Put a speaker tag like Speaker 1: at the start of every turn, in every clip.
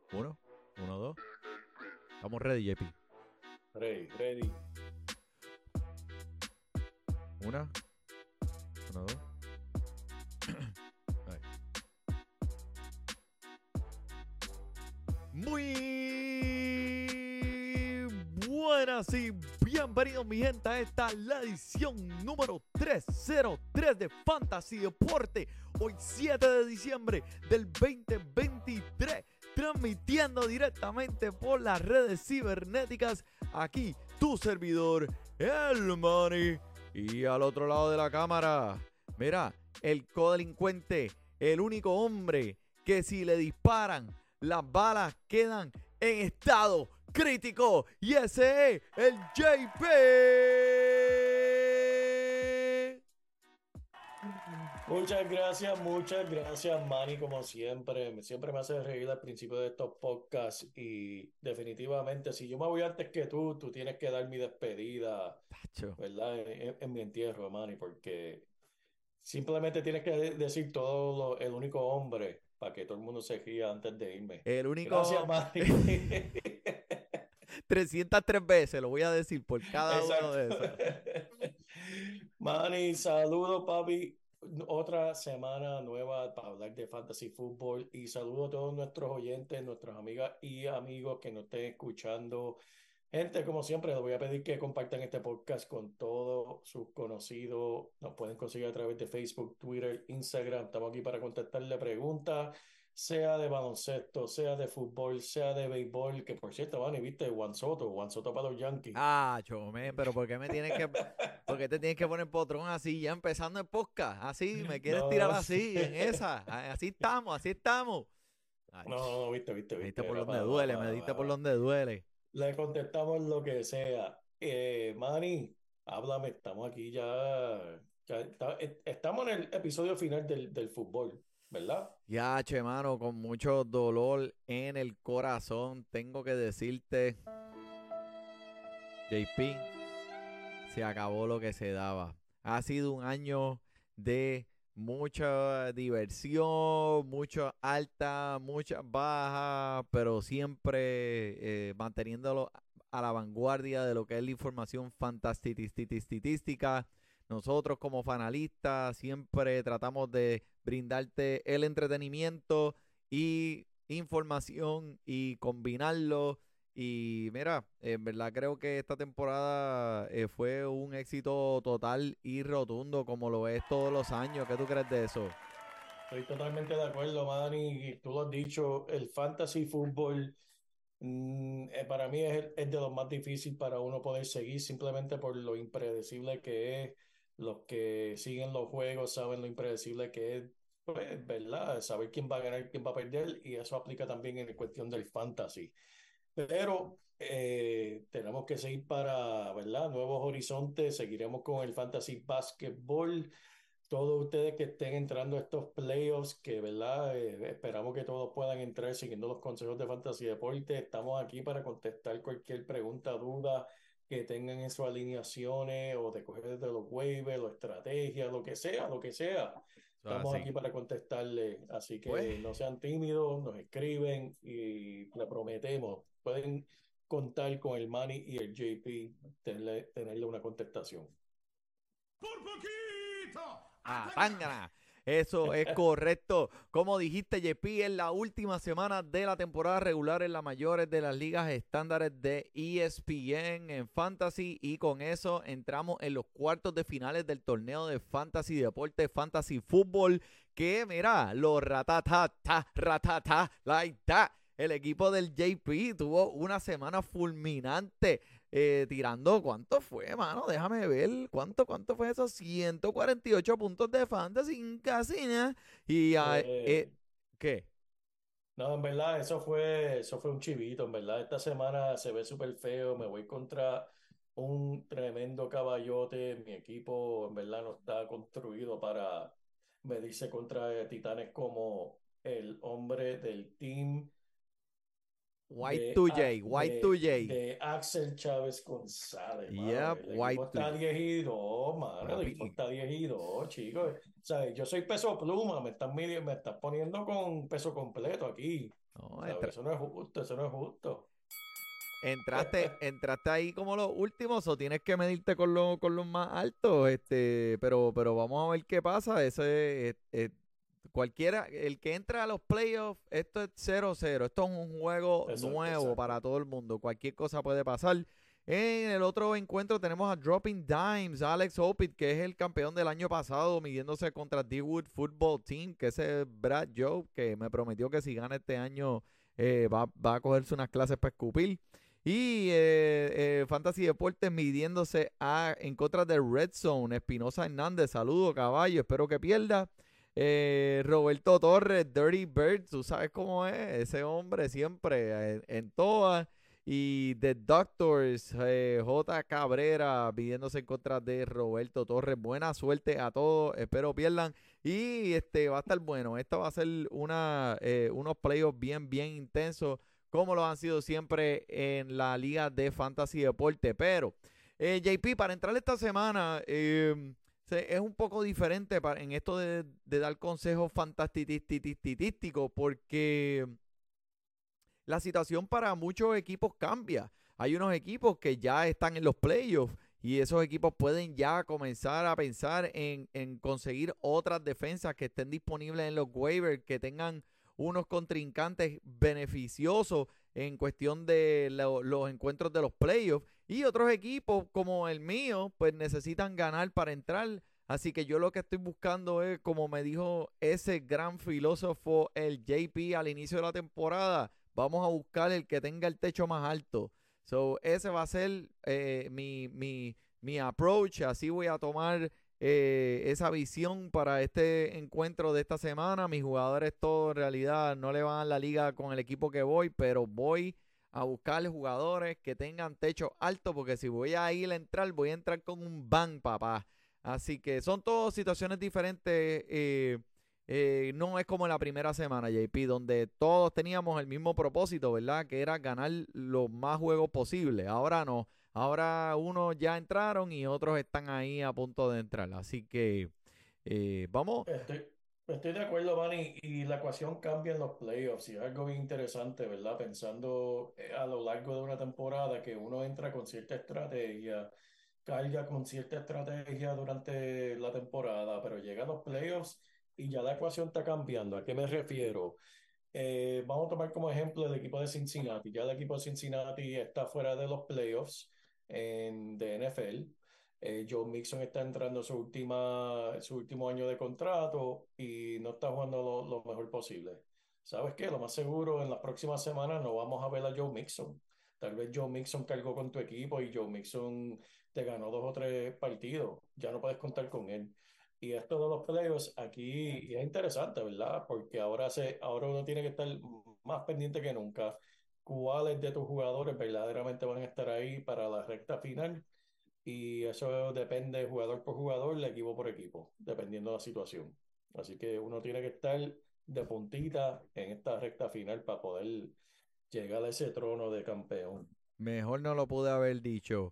Speaker 1: Uno, uno, dos. Estamos ready, JP.
Speaker 2: Ready.
Speaker 1: Una, uno, dos. Ahí. Muy buenas y bienvenidos, mi gente, a esta la edición número 303 de Fantasy Deporte. Hoy 7 de diciembre del 2023, transmitiendo directamente por las redes cibernéticas. Aquí tu servidor, el Manny. Y al otro lado de la cámara, mira, el codelincuente, el único hombre que si le disparan, las balas quedan en estado crítico. Y ese es el JP.
Speaker 2: Muchas gracias, Manny, como siempre. Siempre me hace reír al principio de estos podcasts y definitivamente, si yo me voy antes que tú tienes que dar mi despedida,
Speaker 1: Tacho.
Speaker 2: ¿verdad? En mi entierro, Manny, porque simplemente tienes que decir el único hombre para que todo el mundo se ría antes de irme.
Speaker 1: El
Speaker 2: Gracias,
Speaker 1: único
Speaker 2: Manny.
Speaker 1: 303 veces lo voy a decir por cada uno
Speaker 2: Exacto.
Speaker 1: de esos.
Speaker 2: Manny, saludos, papi. Otra semana nueva para hablar de fantasy fútbol y saludo a todos nuestros oyentes, nuestras amigas y amigos que nos estén escuchando. Gente, como siempre, les voy a pedir que compartan este podcast con todos sus conocidos. Nos pueden conseguir a través de Facebook, Twitter, Instagram. Estamos aquí para contestarle preguntas, sea de baloncesto, sea de fútbol, sea de béisbol. Que por cierto, Manny, viste Juan Soto para los Yankees.
Speaker 1: Ah, chome, pero ¿por qué me tienes que... ¿Por qué te tienes que poner potrón así ya empezando el podcast? Así, me quieres tirar
Speaker 2: No,
Speaker 1: así, en esa. Así estamos, así estamos. Ay,
Speaker 2: no,
Speaker 1: me diste por
Speaker 2: era
Speaker 1: donde duele, me diste por donde duele.
Speaker 2: Le contestamos lo que sea. Manny, háblame, estamos aquí estamos en el episodio final del fútbol, ¿verdad?
Speaker 1: Ya, che, mano, con mucho dolor en el corazón, tengo que decirte, JP, se acabó lo que se daba. Ha sido un año de mucha diversión, mucha alta, muchas bajas, pero siempre manteniéndolo a la vanguardia de lo que es la información fantastística. Nosotros como fanalistas siempre tratamos de brindarte el entretenimiento y información y combinarlo y mira, en verdad creo que esta temporada fue un éxito total y rotundo como lo es todos los años. ¿Qué tú crees de eso?
Speaker 2: Estoy totalmente de acuerdo, Manny, y tú lo has dicho, el fantasy fútbol para mí es de los más difíciles para uno poder seguir simplemente por lo impredecible que es. Los que siguen los juegos saben lo impredecible que es, pues, ¿verdad? Saber quién va a ganar, quién va a perder, y eso aplica también en cuestión del fantasy. Pero tenemos que seguir para, ¿verdad? Nuevos horizontes, seguiremos con el fantasy basketball. Todos ustedes que estén entrando a estos playoffs, que verdad, esperamos que todos puedan entrar siguiendo los consejos de Fantasy Deporte. Estamos aquí para contestar cualquier pregunta, duda que tengan en sus alineaciones o de coger desde los waivers o estrategias, lo que sea, lo que sea.
Speaker 1: Eso es
Speaker 2: Estamos
Speaker 1: así.
Speaker 2: aquí para contestarle, así
Speaker 1: Pues,
Speaker 2: que no sean tímidos, nos escriben y le prometemos, pueden contar con el Manny y el JP, tenerle una contestación.
Speaker 3: Por poquito.
Speaker 1: a tangana. Eso es correcto. Como dijiste, JP, es la última semana de la temporada regular en las mayores de las ligas estándares de ESPN en Fantasy. Y con eso entramos en los cuartos de finales del torneo de Fantasy Deporte, Fantasy Fútbol. Que mira, los ratata, like that. El equipo del JP tuvo una semana fulminante tirando, ¿cuánto fue, mano? Déjame ver, ¿cuánto fue eso? 148 puntos de fantasy, casi, ¿eh? Y,
Speaker 2: Fue
Speaker 1: ¿qué?
Speaker 2: No, en verdad, eso fue un chivito, en verdad. Esta semana se ve súper feo, me voy contra un tremendo caballote. Mi equipo, en verdad, no está construido para medirse contra titanes como el hombre del team.
Speaker 1: Y2J, Y2J.
Speaker 2: de Axel Chávez González, mano.
Speaker 1: Yep,
Speaker 2: El equipo está
Speaker 1: Y2J.
Speaker 2: 10 y 2, mano. El equipo
Speaker 1: Papi,
Speaker 2: está 10 y 2, chicos. O sea, yo soy peso pluma, me están poniendo con peso completo aquí.
Speaker 1: no,
Speaker 2: ¿Sabes? Eso no es justo, eso no es justo.
Speaker 1: entraste ahí como los últimos o tienes que medirte con los más altos, pero vamos a ver qué pasa. Cualquiera, el que entra a los playoffs, esto es 0-0. Esto es un juego
Speaker 2: Exacto,
Speaker 1: nuevo para
Speaker 2: exacto.
Speaker 1: todo el mundo. Cualquier cosa puede pasar. En el otro encuentro tenemos a Dropping Dimes, Alex Opit, que es el campeón del año pasado, midiéndose contra D-Wood Football Team, que es el Brad Joe, que me prometió que si gana este año va a cogerse unas clases para escupir. Y Fantasy Deportes midiéndose en contra de Red Zone, Espinosa Hernández. Saludo, caballo, espero que pierda. Roberto Torres, Dirty Bird, tú sabes cómo es ese hombre siempre en todas. Y The Doctors, J. Cabrera, pidiéndose en contra de Roberto Torres. Buena suerte a todos, espero pierdan. Y va a estar bueno. Esta va a ser unos playoffs bien intensos, como lo han sido siempre en la Liga de Fantasy Deporte. Pero, JP, para entrar esta semana, es un poco diferente en esto de dar consejos fantastísticos porque la situación para muchos equipos cambia. Hay unos equipos que ya están en los playoffs y esos equipos pueden ya comenzar a pensar en conseguir otras defensas que estén disponibles en los waivers, que tengan unos contrincantes beneficiosos en cuestión de los encuentros de los playoffs. Y otros equipos como el mío, pues necesitan ganar para entrar. Así que yo lo que estoy buscando es, como me dijo ese gran filósofo, el JP, al inicio de la temporada, vamos a buscar el que tenga el techo más alto. So, ese va a ser mi approach. Así voy a tomar esa visión para este encuentro de esta semana. Mis jugadores todos en realidad no le van a la liga con el equipo que voy, pero voy a buscar jugadores que tengan techo alto, porque si voy a ir a entrar, voy a entrar con un ban, papá. Así que son todas situaciones diferentes. No es como en la primera semana, JP, donde todos teníamos el mismo propósito, ¿verdad? Que era ganar los más juegos posibles. Ahora no. Ahora unos ya entraron y otros están ahí a punto de entrar. Así que vamos.
Speaker 2: Estoy, estoy de acuerdo, Manny, y la ecuación cambia en los playoffs y es algo bien interesante, ¿verdad? Pensando a lo largo de una temporada que uno entra con cierta estrategia, carga con cierta estrategia durante la temporada, pero llega a los playoffs y ya la ecuación está cambiando. ¿A qué me refiero? Vamos a tomar como ejemplo el equipo de Cincinnati. Ya el equipo de Cincinnati está fuera de los playoffs de NFL. Joe Mixon está entrando a su último año de contrato y no está jugando lo mejor posible. ¿Sabes qué? Lo más seguro, en las próximas semanas no vamos a ver a Joe Mixon. Tal vez Joe Mixon cargó con tu equipo y Joe Mixon te ganó 2 o 3 partidos. Ya no puedes contar con él. Y esto de los playoffs aquí es interesante, ¿verdad? Porque ahora uno tiene que estar más pendiente que nunca. ¿Cuáles de tus jugadores verdaderamente van a estar ahí para la recta final? Y eso depende jugador por jugador, equipo por equipo, dependiendo de la situación. Así que uno tiene que estar de puntita en esta recta final para poder llegar a ese trono de campeón.
Speaker 1: Mejor no lo pude haber dicho.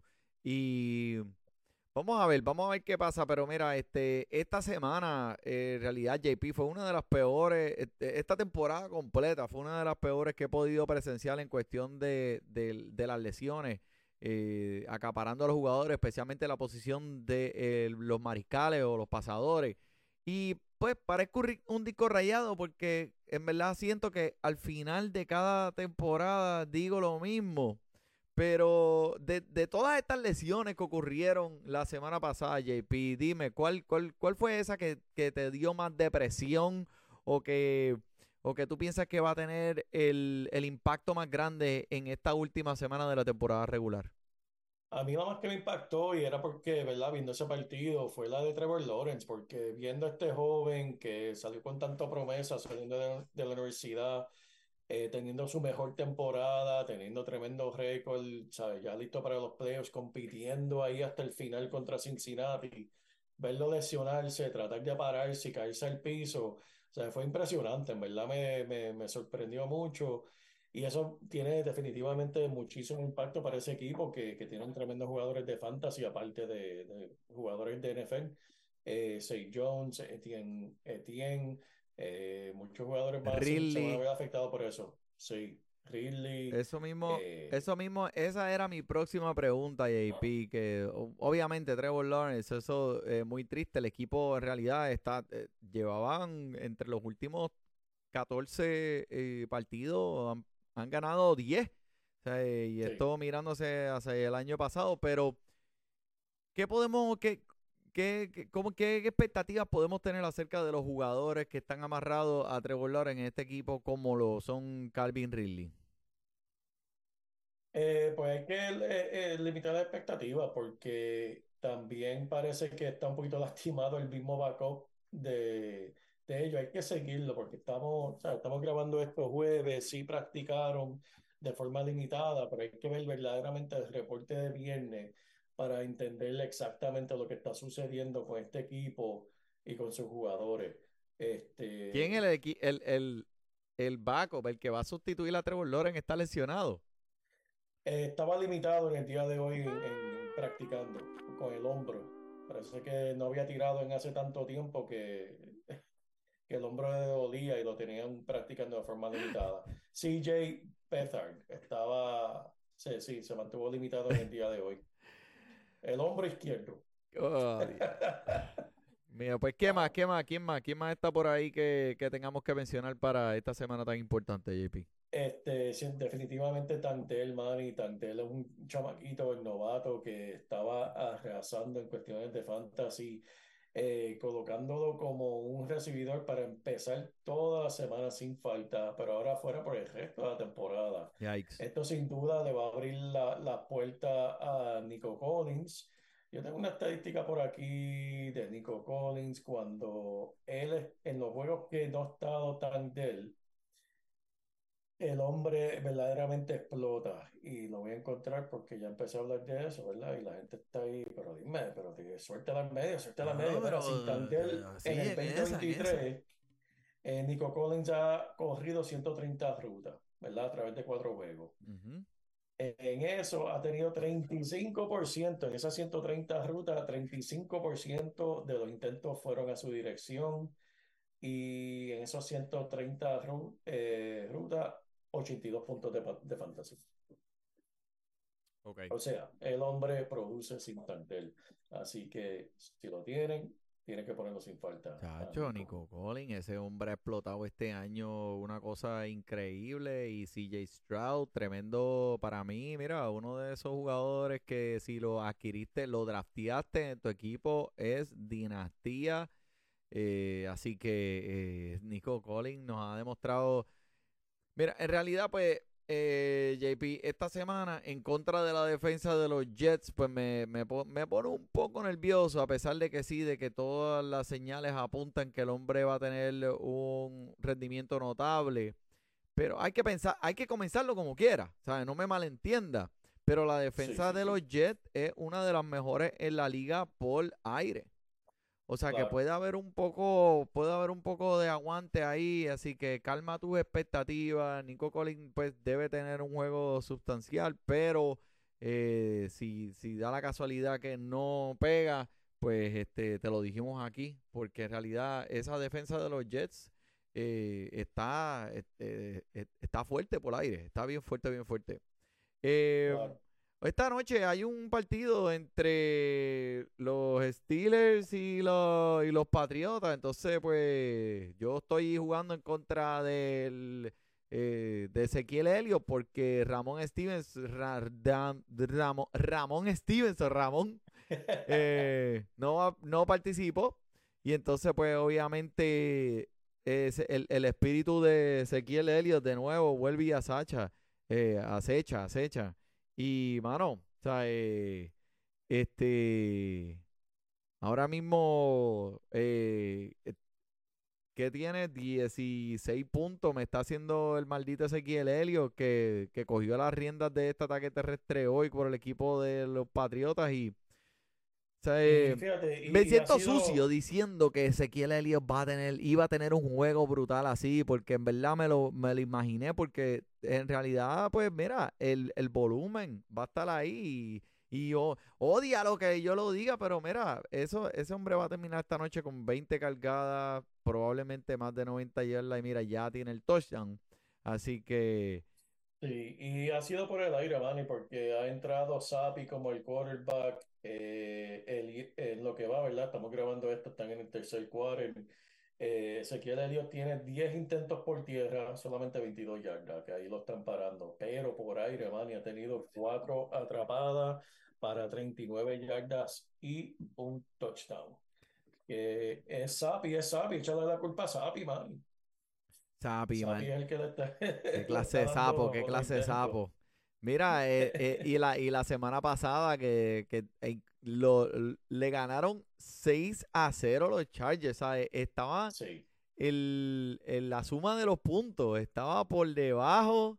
Speaker 1: Y vamos a ver qué pasa. Pero mira, esta semana, en realidad, JP fue una de las peores, esta temporada completa fue una de las peores que he podido presenciar en cuestión de las lesiones, acaparando a los jugadores, especialmente la posición de los mariscales o los pasadores. Y pues parezco un disco rayado porque en verdad siento que al final de cada temporada digo lo mismo. Pero de todas estas lesiones que ocurrieron la semana pasada, JP, dime, ¿cuál fue esa que te dio más depresión o que tú piensas que va a tener el impacto más grande en esta última semana de la temporada regular?
Speaker 2: A mí la más que me impactó y era porque, ¿verdad? Viendo ese partido fue la de Trevor Lawrence, porque viendo a este joven que salió con tanta promesa saliendo de la universidad, teniendo su mejor temporada, teniendo tremendo récord, ¿sabes? Ya listo para los playoffs, compitiendo ahí hasta el final contra Cincinnati, verlo lesionarse, tratar de pararse y caerse al piso, o sea, fue impresionante, en verdad me sorprendió mucho. Y eso tiene definitivamente muchísimo impacto para ese equipo que tienen tremendos jugadores de fantasy, aparte de jugadores de NFL. Say Jones, Etienne, muchos jugadores se van a ver
Speaker 1: Ridley.
Speaker 2: afectados por eso. Sí, Ridley.
Speaker 1: Eso mismo, esa era mi próxima pregunta, JP, que obviamente Trevor Lawrence, eso muy triste, el equipo en realidad llevaban entre los últimos 14 partidos, han ganado 10, o sea, y
Speaker 2: Sí.
Speaker 1: esto mirándose hacia el año pasado, pero ¿qué podemos, qué expectativas podemos tener acerca de los jugadores que están amarrados a Trevor Lawrence en este equipo como lo son Calvin Ridley?
Speaker 2: Pues hay que limitar la expectativa porque también parece que está un poquito lastimado el mismo backup de ellos. Hay que seguirlo porque o sea, estamos grabando estos jueves, sí practicaron de forma limitada, pero hay que ver verdaderamente el reporte de viernes para entender exactamente lo que está sucediendo con este equipo y con sus jugadores.
Speaker 1: ¿Quién
Speaker 2: Este,
Speaker 1: el backup, el que va a sustituir a Trevor Lawrence, está lesionado?
Speaker 2: Estaba limitado en el día de hoy en practicando con el hombro. Parece que no había tirado en hace tanto tiempo que el hombro le dolía y lo tenían practicando de forma limitada. CJ Beathard sí, se mantuvo limitado en el día de hoy. El hombro izquierdo.
Speaker 1: Oh, Dios. Mira, pues, ¿qué más?
Speaker 2: Wow.
Speaker 1: ¿Qué más? ¿Quién más? ¿Quién más está por ahí que tengamos que mencionar para esta semana tan importante, JP?
Speaker 2: Sí, definitivamente Tantel, Manny. Tantel es un chamaquito, el novato que estaba arrasando en cuestiones de fantasy, colocándolo como un recibidor para empezar toda la semana sin falta, pero ahora fuera por el resto de la temporada.
Speaker 1: Yikes.
Speaker 2: Esto sin duda le va a abrir la puerta a Nico Collins. Yo tengo una estadística por aquí de Nico Collins cuando en los juegos que no ha estado tan del el hombre verdaderamente explota y lo voy a encontrar porque ya empecé a hablar de eso, ¿verdad? Y la gente está ahí, pero dime, suéltala en medio, suéltala en
Speaker 1: No,
Speaker 2: medio. Mira, sin Tantel en
Speaker 1: sí,
Speaker 2: el
Speaker 1: en esa, en esa.
Speaker 2: 2023, Nico Collins ha corrido 130 rutas, ¿verdad? A través de 4 juegos.
Speaker 1: Ujú.
Speaker 2: En eso ha tenido 35%, en esas 130 rutas, 35% de los intentos fueron a su dirección y en esos 130 rutas, 82 puntos de fantasy.
Speaker 1: Ok.
Speaker 2: O sea, el hombre produce sin plantel. Así que si lo tienen que ponerlo sin falta a
Speaker 1: Chacho,
Speaker 2: Nico.
Speaker 1: Nico Collins, ese hombre ha explotado este año una cosa increíble. Y CJ Stroud, tremendo para mí. Mira, uno de esos jugadores que si lo adquiriste, lo drafteaste en tu equipo, es dinastía. Así que Nico Collins nos ha demostrado. Mira, en realidad, pues, JP, esta semana, en contra de la defensa de los Jets, pues me pone un poco nervioso, a pesar de que sí, de que todas las señales apuntan que el hombre va a tener un rendimiento notable. Pero hay que pensar, hay que comenzarlo como quiera, ¿sabes? No me malentienda. Pero la
Speaker 2: Sí,
Speaker 1: defensa
Speaker 2: sí,
Speaker 1: de los
Speaker 2: sí.
Speaker 1: Jets es una de las mejores en la liga por aire. O sea que
Speaker 2: Claro.
Speaker 1: puede haber un poco de aguante ahí, así que calma tus expectativas. Nico Collins pues debe tener un juego sustancial, pero si da la casualidad que no pega, pues te lo dijimos aquí, porque en realidad esa defensa de los Jets está fuerte por aire, está bien fuerte, bien fuerte. Eh,
Speaker 2: Claro.
Speaker 1: Esta noche hay un partido entre los Steelers y los Patriotas. Entonces, pues, yo estoy jugando en contra de Ezequiel Elliott porque Ramón Stevens, Ramón Stevens o Ramón no participó. Y entonces, pues, obviamente, el espíritu de Ezequiel Elliott de nuevo vuelve y acecha. Y, mano, o sea, este, ahora mismo, que tiene 16 puntos, me está haciendo el maldito Ezequiel Helio, que cogió las riendas de este ataque terrestre hoy por el equipo de los Patriotas. Y O sea,
Speaker 2: Y fíjate,
Speaker 1: me
Speaker 2: y ha
Speaker 1: siento sucio
Speaker 2: sido,
Speaker 1: diciendo que Ezequiel Elliott iba a tener un juego brutal así, porque en verdad me lo imaginé, porque en realidad, pues mira, el volumen va a estar ahí odia lo que yo lo diga, pero mira, ese hombre va a terminar esta noche con 20 cargadas, probablemente más de 90 yardas y mira, ya tiene el touchdown. Así que,
Speaker 2: sí, y ha sido por el aire, Manny, porque ha entrado Sapi como el quarterback, en lo que va, ¿verdad? Estamos grabando esto, están en el tercer quarter. Ezequiel Elliott tiene 10 intentos por tierra, solamente 22 yardas, que ahí lo están parando, pero por aire, Manny, ha tenido 4 atrapadas para 39 yardas y un touchdown. Es Sapi, échale la culpa a Sapi, Manny.
Speaker 1: Sapi,
Speaker 2: Sapi
Speaker 1: man.
Speaker 2: es el que le está,
Speaker 1: Qué
Speaker 2: le
Speaker 1: clase
Speaker 2: está
Speaker 1: de sapo,
Speaker 2: dando
Speaker 1: qué
Speaker 2: otro
Speaker 1: clase de
Speaker 2: intento.
Speaker 1: sapo. Mira, y la semana pasada le ganaron 6-0 los Chargers, ¿sabes? Estaba
Speaker 2: Sí.
Speaker 1: la suma de los puntos, estaba por debajo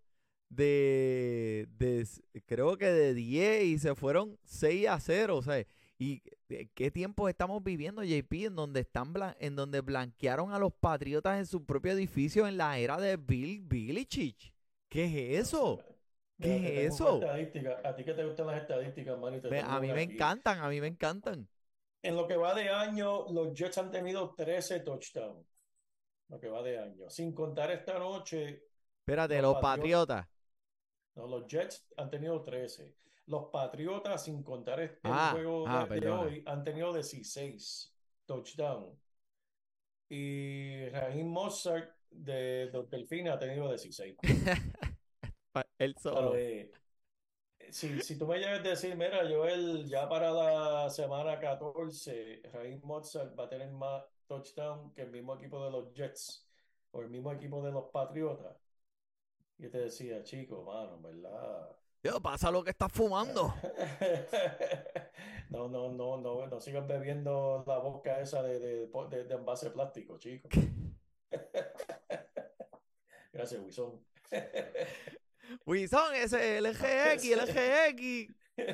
Speaker 1: creo que de 10 y se fueron 6-0, ¿sabes? ¿Y qué tiempos estamos viviendo, JP, en donde blanquearon a los Patriotas en su propio edificio en la era de Bill Belichick? ¿Qué es
Speaker 2: No sé,
Speaker 1: eso?
Speaker 2: man. Mira, te
Speaker 1: ¿Qué es
Speaker 2: tengo una
Speaker 1: eso?
Speaker 2: estadística. A ti que te gustan las estadísticas, man, y te
Speaker 1: A
Speaker 2: tengo
Speaker 1: mí
Speaker 2: una
Speaker 1: me
Speaker 2: aquí.
Speaker 1: encantan, a mí me encantan.
Speaker 2: En lo que va de año, los Jets han tenido 13 touchdowns. Lo que va de año. Sin contar esta noche,
Speaker 1: Espérate,
Speaker 2: los
Speaker 1: los
Speaker 2: Patriotas.
Speaker 1: Patriotas.
Speaker 2: No, los Jets han tenido 13. Los Patriotas, sin contar el juego de
Speaker 1: Perdona.
Speaker 2: hoy, han tenido 16 touchdowns. Y Raheem Mostert de los Delfines ha tenido 16.
Speaker 1: Él
Speaker 2: Pero
Speaker 1: solo.
Speaker 2: si tú me llegas a decir, mira, Joel, ya para la semana 14, Raheem Mostert va a tener más touchdown que el mismo equipo de los Jets o el mismo equipo de los Patriotas. Yo te decía, chico, mano, en verdad.
Speaker 1: Tío, pasa lo que estás fumando.
Speaker 2: No, no, no, no, no sigas bebiendo la boca esa de envase plástico, chico. Gracias, Wilson.
Speaker 1: Wilson, ese el GX.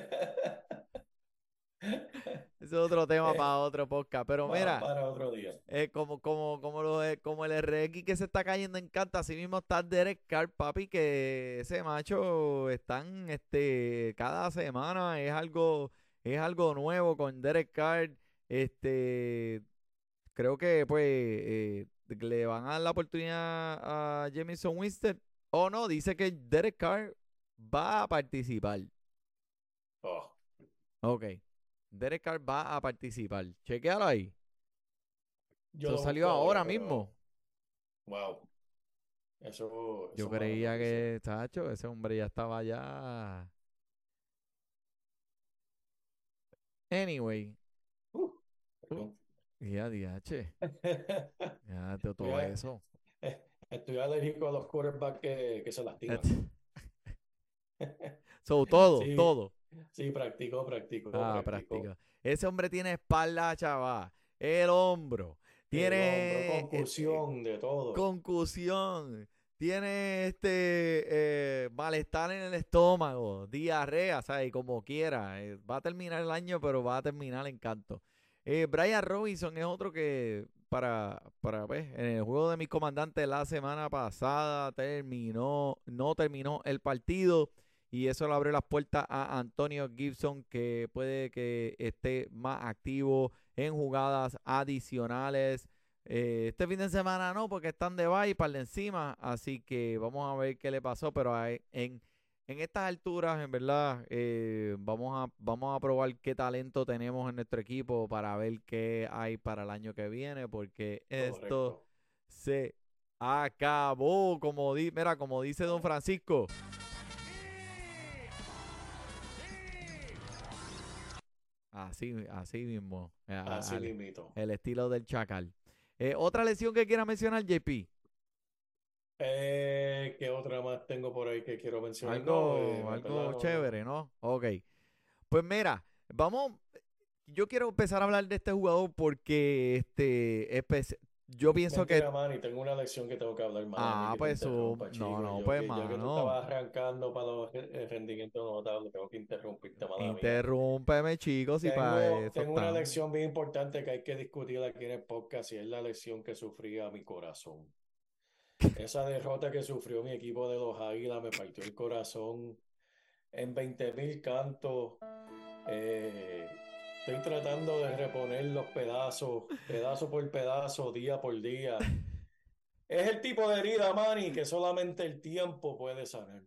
Speaker 1: Ese es otro tema para otro podcast. Pero mira,
Speaker 2: Para otro día.
Speaker 1: como el RX que se está cayendo en canta, así mismo está Derek Carr, papi, que ese macho están, cada semana es algo nuevo con Derek Carr. Creo que, pues, le van a dar la oportunidad a Jameson Winston. O no, dice que Derek Carr va a participar.
Speaker 2: Oh,
Speaker 1: Ok. Derek Carr va a participar. Chequealo ahí.
Speaker 2: yo
Speaker 1: Eso
Speaker 2: lo
Speaker 1: salió
Speaker 2: busco ahora,
Speaker 1: ahora mismo.
Speaker 2: pero wow,
Speaker 1: Yo
Speaker 2: eso es mala
Speaker 1: creía
Speaker 2: noticia.
Speaker 1: que, chacho, ese hombre ya estaba ya. Anyway. Uh,
Speaker 2: Perdón.
Speaker 1: ya, DH. Ya,
Speaker 2: Estoy,
Speaker 1: todo eso.
Speaker 2: estoy alérgico a los quarterbacks que se lastiman.
Speaker 1: Este, So, todo,
Speaker 2: Sí,
Speaker 1: todo.
Speaker 2: sí, practico.
Speaker 1: Práctica. Ese hombre tiene espalda, chaval. El hombro.
Speaker 2: El hombro,
Speaker 1: Tiene
Speaker 2: concusión, de todo.
Speaker 1: concusión. Tiene malestar en el estómago. Diarrea, ¿sabes? Como quiera. Va a terminar el año, pero va a terminar en canto. Brian Robinson es otro que pues, en el juego de mis comandantes la semana pasada no terminó el partido. Y eso le abrió las puertas a Antonio Gibson, que puede que esté más activo en jugadas adicionales. Este fin de semana no, porque están de bye para encima. Así que vamos a ver qué le pasó. Pero en estas alturas, en verdad, vamos a probar qué talento tenemos en nuestro equipo para ver qué hay para el año que viene. Porque esto
Speaker 2: Correcto.
Speaker 1: se acabó. Mira, como dice Don Francisco. Así mismo.
Speaker 2: Así mismito.
Speaker 1: El estilo del Chacal. Otra lesión que quiera mencionar, JP.
Speaker 2: ¿Qué otra más tengo por ahí que quiero mencionar? No,
Speaker 1: Algo,
Speaker 2: en verdad
Speaker 1: algo
Speaker 2: no, no.
Speaker 1: chévere, ¿no? Ok. Pues mira, vamos. Yo quiero empezar a hablar de este jugador porque yo pienso que...
Speaker 2: Mentira, Manny, tengo una lección que tengo que hablar, Manny,
Speaker 1: Ah,
Speaker 2: que te
Speaker 1: pues
Speaker 2: interrumpa,
Speaker 1: no,
Speaker 2: chico.
Speaker 1: no,
Speaker 2: Yo
Speaker 1: pues
Speaker 2: que, ya que tú
Speaker 1: mano.
Speaker 2: estabas arrancando para los rendimientos notables, tengo que interrumpirte, mala mía.
Speaker 1: Interrúmpeme, chicos, y para
Speaker 2: Tengo,
Speaker 1: eso
Speaker 2: tengo una
Speaker 1: estamos.
Speaker 2: lección bien importante que hay que discutir aquí en el podcast y es la lección que sufría mi corazón. Esa derrota que sufrió mi equipo de los Águilas me partió el corazón en 20.000 cantos. Eh, Estoy tratando de reponer los pedazos, pedazo por pedazo, día por día. Es el tipo de herida, Manny, que solamente el tiempo puede sanar.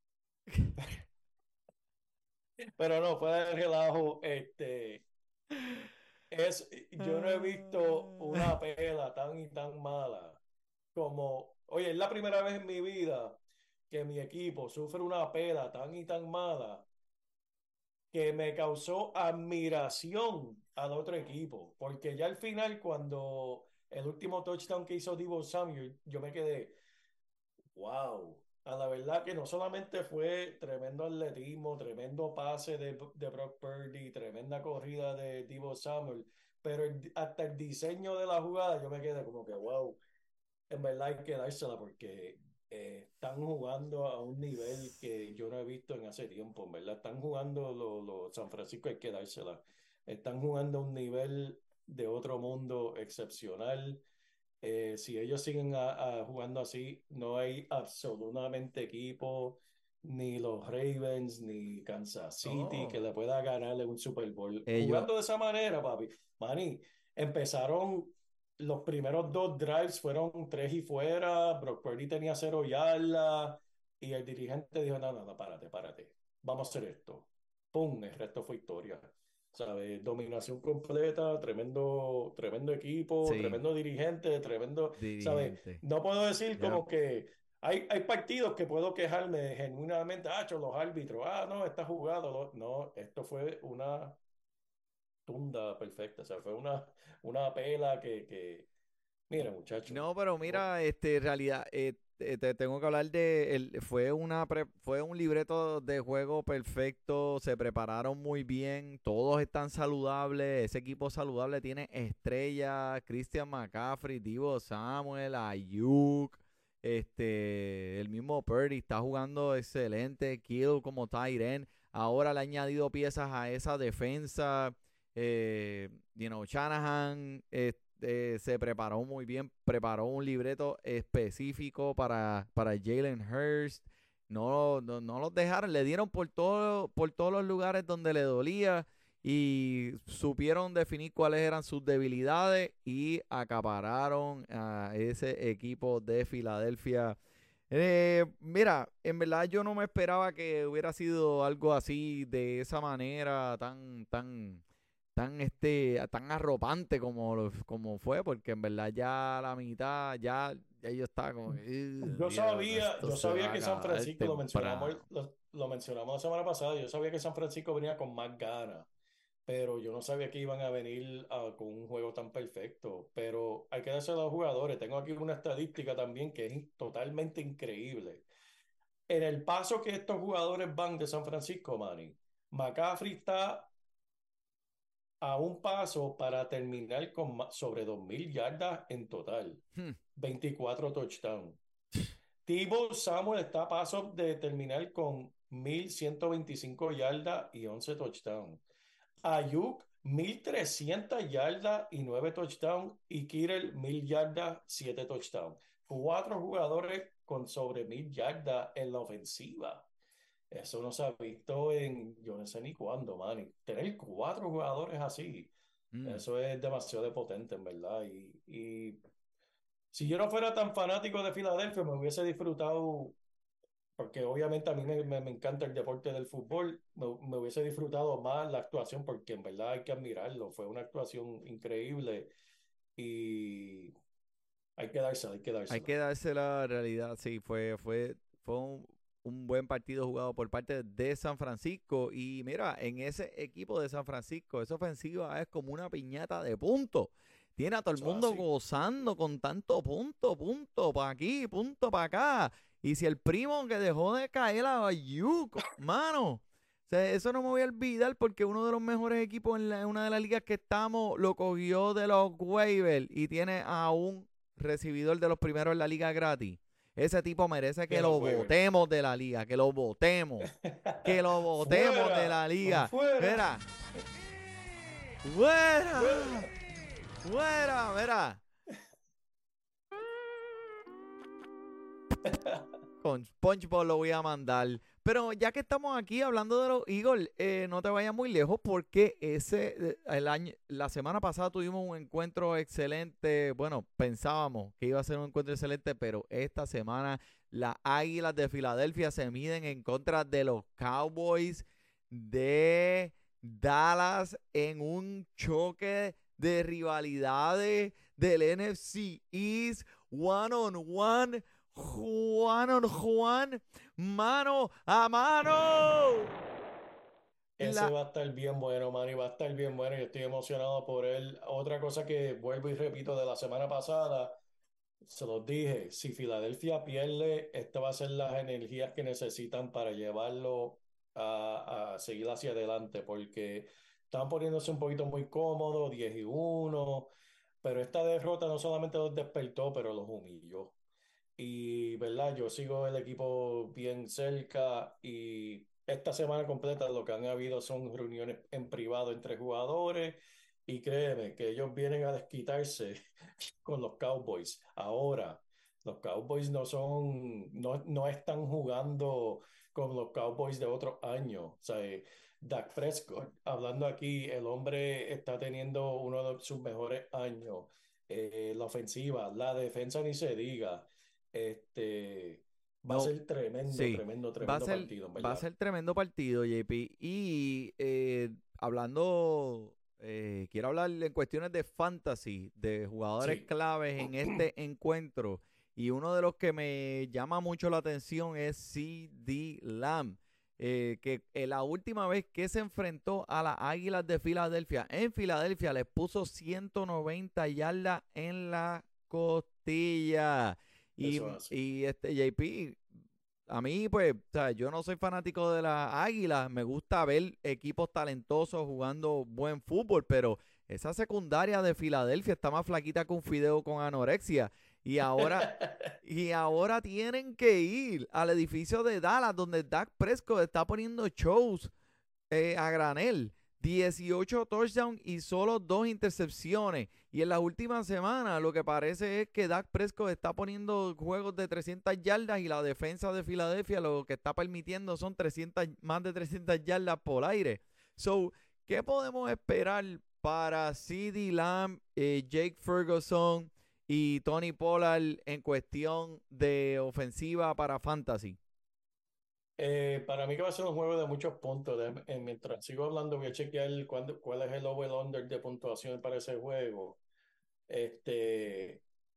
Speaker 2: Pero no, fuera de relajo, yo no he visto una pela tan y tan mala como, oye, es la primera vez en mi vida que mi equipo sufre una pela tan y tan mala que me causó admiración al otro equipo, porque ya al final, cuando el último touchdown que hizo Deebo Samuel, yo me quedé, wow. A la verdad que no solamente fue tremendo atletismo, tremendo pase de Brock Purdy, tremenda corrida de Deebo Samuel, pero hasta el diseño de la jugada yo me quedé como que wow, en verdad hay que dársela porque están jugando a un nivel que yo no he visto en hace tiempo, en verdad. Están jugando los San Francisco, hay que dársela. Están jugando a un nivel de otro mundo excepcional. Si ellos siguen jugando así, no hay absolutamente equipo, ni los Ravens, ni Kansas City, que
Speaker 1: No,
Speaker 2: le pueda ganarle un Super Bowl.
Speaker 1: ellos,
Speaker 2: Jugando de esa manera, papi. Manny, empezaron los primeros dos drives, fueron tres y fuera. Brock Purdy tenía 0 yardas. Y el dirigente dijo: no, no, no, párate, párate. Vamos a hacer esto. ¡Pum! El resto fue historia. ¿Sabes? Dominación completa, tremendo, tremendo equipo,
Speaker 1: sí,
Speaker 2: tremendo dirigente, tremendo, ¿sabes?
Speaker 1: dirigente.
Speaker 2: No puedo decir
Speaker 1: Ya,
Speaker 2: como que hay partidos que puedo quejarme genuinamente, los árbitros, no, está jugado. No, esto fue una tunda perfecta, o sea, fue una pela mira, muchacho,
Speaker 1: no, pero mira, en realidad, te tengo que hablar fue un libreto de juego perfecto, se prepararon muy bien, todos están saludables, ese equipo saludable tiene estrellas, Christian McCaffrey, Deebo Samuel, Ayuk, el mismo Purdy está jugando excelente, Kittle como tight end, ahora le ha añadido piezas a esa defensa, Shanahan, se preparó muy bien, preparó un libreto específico para Jalen Hurst. No los dejaron, le dieron por todos los lugares donde le dolía y supieron definir cuáles eran sus debilidades y acapararon a ese equipo de Filadelfia. Mira, en verdad yo no me esperaba que hubiera sido algo así de esa manera tan arropante como fue, porque en verdad ya la mitad, ya yo estaba como,
Speaker 2: yo
Speaker 1: diablo,
Speaker 2: sabía,
Speaker 1: esto
Speaker 2: yo
Speaker 1: se va
Speaker 2: sabía
Speaker 1: a
Speaker 2: que San
Speaker 1: acabar
Speaker 2: Francisco,
Speaker 1: temprano.
Speaker 2: lo mencionamos la semana pasada, yo sabía que San Francisco venía con más ganas, pero yo no sabía que iban a venir con un juego tan perfecto. Pero hay que darse a los jugadores. Tengo aquí una estadística también que es totalmente increíble. En el paso que estos jugadores van de San Francisco, Manny, McCaffrey está a un paso para terminar con sobre 2.000 yardas en total,
Speaker 1: Hmm.
Speaker 2: 24 touchdowns. Tebow Samuel está a paso de terminar con 1.125 yardas y 11 touchdowns. Ayuk, 1.300 yardas y 9 touchdowns. Y Kittle, 1.000 yardas, 7 touchdowns. Cuatro jugadores con sobre 1.000 yardas en la ofensiva. Eso no se ha visto en yo no sé ni cuándo, man. Tener cuatro jugadores así,
Speaker 1: Mm.
Speaker 2: eso es demasiado potente, en verdad. Y si yo no fuera tan fanático de Filadelfia, me hubiese disfrutado, porque obviamente a mí me encanta el deporte del fútbol, me hubiese disfrutado más la actuación, porque en verdad hay que admirarlo. Fue una actuación increíble y hay que dársela, hay que
Speaker 1: Hay
Speaker 2: dársela.
Speaker 1: que darse la realidad, sí, fue un buen partido jugado por parte de San Francisco. Y mira, en ese equipo de San Francisco, esa ofensiva es como una piñata de puntos. Tiene a todo el
Speaker 2: Eso es
Speaker 1: mundo
Speaker 2: así.
Speaker 1: gozando con tanto punto para aquí, punto para acá. Y si el primo que dejó de caer a Ayuk, mano, o sea, eso no me voy a olvidar porque uno de los mejores equipos en una de las ligas que estamos lo cogió de los waivers y tiene a un recibidor de los primeros en la liga gratis. Ese tipo merece que
Speaker 2: Que
Speaker 1: lo
Speaker 2: no juegue.
Speaker 1: votemos de la liga, que lo votemos. Que lo votemos de la liga.
Speaker 2: Fuera.
Speaker 1: Mira. Fuera. Mira. Con SpongeBob lo voy a mandar. Pero ya que estamos aquí hablando de los Eagles, no te vayas muy lejos porque la semana pasada tuvimos un encuentro excelente. Bueno, pensábamos que iba a ser un encuentro excelente, pero esta semana las Águilas de Filadelfia se miden en contra de los Cowboys de Dallas en un choque de rivalidades del NFC East, one-on-one. Juan, mano a mano.
Speaker 2: Ese va a estar bien bueno, Manny, va a estar bien bueno. Yo estoy emocionado por él. Otra cosa que vuelvo y repito de la semana pasada, se los dije, si Filadelfia pierde, esta va a ser las energías que necesitan para llevarlo a seguir hacia adelante, porque están poniéndose un poquito muy cómodos, 10-1, pero esta derrota no solamente los despertó, pero los humilló. Y, ¿verdad? Yo sigo el equipo bien cerca y esta semana completa lo que han habido son reuniones en privado entre jugadores y créeme que ellos vienen a desquitarse con los Cowboys. Ahora, los Cowboys no están jugando con los Cowboys de otros años. O sea, Dak Prescott, hablando aquí, el hombre está teniendo uno de sus mejores años. La ofensiva, la defensa ni se diga. Va a
Speaker 1: No,
Speaker 2: ser tremendo,
Speaker 1: sí,
Speaker 2: tremendo,
Speaker 1: va a
Speaker 2: tremendo
Speaker 1: ser,
Speaker 2: partido, en
Speaker 1: va a
Speaker 2: verdad.
Speaker 1: ser tremendo partido, JP. Y hablando, quiero hablar en cuestiones de fantasy, de jugadores
Speaker 2: Sí.
Speaker 1: claves en este encuentro. Y uno de los que me llama mucho la atención es CeeDee Lamb, que la última vez que se enfrentó a las Águilas de Filadelfia, en Filadelfia les puso 190 yardas en la costilla.
Speaker 2: Eso es así.
Speaker 1: Y JP, a mí, pues, o sea, yo no soy fanático de las Águilas. Me gusta ver equipos talentosos jugando buen fútbol, pero esa secundaria de Filadelfia está más flaquita que un fideo con anorexia. Y ahora, y ahora tienen que ir al edificio de Dallas, donde Dak Prescott está poniendo shows a granel. 18 touchdowns y solo 2 intercepciones. Y en las últimas semanas lo que parece es que Dak Prescott está poniendo juegos de 300 yardas y la defensa de Filadelfia lo que está permitiendo son más de 300 yardas por aire. So, ¿qué podemos esperar para CeeDee Lamb, Jake Ferguson y Tony Pollard en cuestión de ofensiva para fantasy?
Speaker 2: Para mí que va a ser un juego de muchos puntos. Mientras sigo hablando, voy a chequear cuál es el over-under de puntuación para ese juego. Este,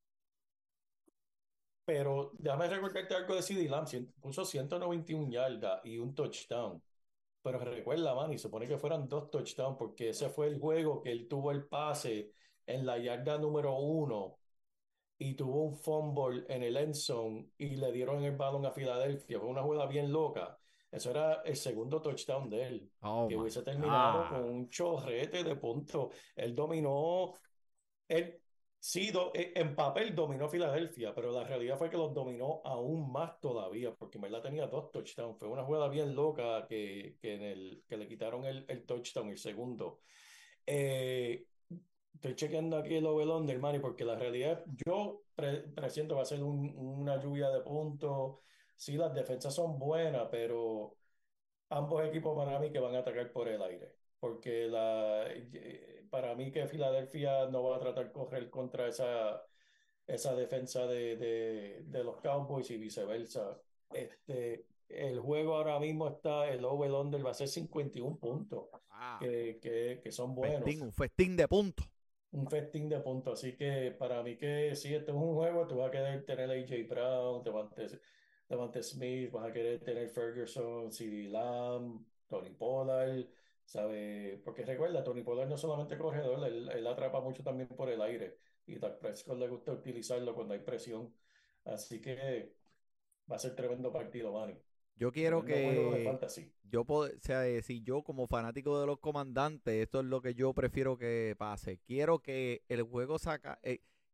Speaker 2: pero déjame recordarte algo de CeeDee Lamb. Puso 191 yardas y un touchdown. Pero recuerda, man, y supone que fueran 2 touchdowns, porque ese fue el juego que él tuvo el pase en la yarda número 1 y tuvo un fumble en el end zone y le dieron el balón a Filadelfia. Fue una jugada bien loca. Eso era el segundo touchdown de él,
Speaker 1: Oh
Speaker 2: que
Speaker 1: my
Speaker 2: hubiese terminado con
Speaker 1: God.
Speaker 2: un chorrete de puntos. Él dominó, él sí, en papel dominó Filadelfia, pero la realidad fue que los dominó aún más todavía, porque en verdad tenía 2 touchdowns. Fue una jugada bien loca que le quitaron el touchdown, el segundo. Eh, Estoy chequeando aquí el over-under, Manny, porque la realidad yo presiento va a ser una lluvia de puntos. Sí, las defensas son buenas, pero ambos equipos para mí que van a atacar por el aire. Porque para mí que Filadelfia no va a tratar de correr contra esa defensa de los Cowboys y viceversa. El juego ahora mismo el over-under va a ser 51 puntos,
Speaker 1: Wow.
Speaker 2: que son buenos.
Speaker 1: Un festín de puntos.
Speaker 2: Un festín de puntos. Así que para mí que si este es un juego, tú vas a querer tener a AJ Brown, Devante Smith, vas a querer tener Ferguson, CeeDee Lamb, Tony Pollard, ¿sabe? Porque recuerda, Tony Pollard no es solamente corredor, él atrapa mucho también por el aire y Dak Prescott le gusta utilizarlo cuando hay presión. Así que va a ser tremendo partido, Manny.
Speaker 1: Yo quiero
Speaker 2: Tremendo juego de
Speaker 1: que
Speaker 2: fantasy.
Speaker 1: o sea, si yo como fanático de los comandantes, esto es lo que yo prefiero que pase. Quiero que el juego